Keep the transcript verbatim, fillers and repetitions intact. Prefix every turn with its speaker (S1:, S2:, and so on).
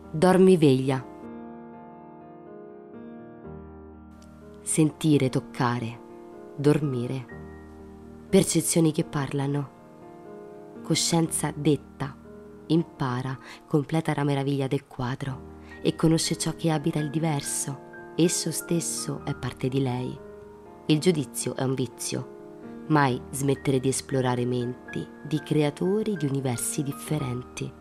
S1: Dormiveglia. Sentire, toccare, dormire. Percezioni che parlano. Coscienza detta, impara, completa la meraviglia del quadro e conosce ciò che abita il diverso. Esso stesso è parte di lei. Il giudizio è un vizio. Mai smettere di esplorare menti di creatori di universi differenti.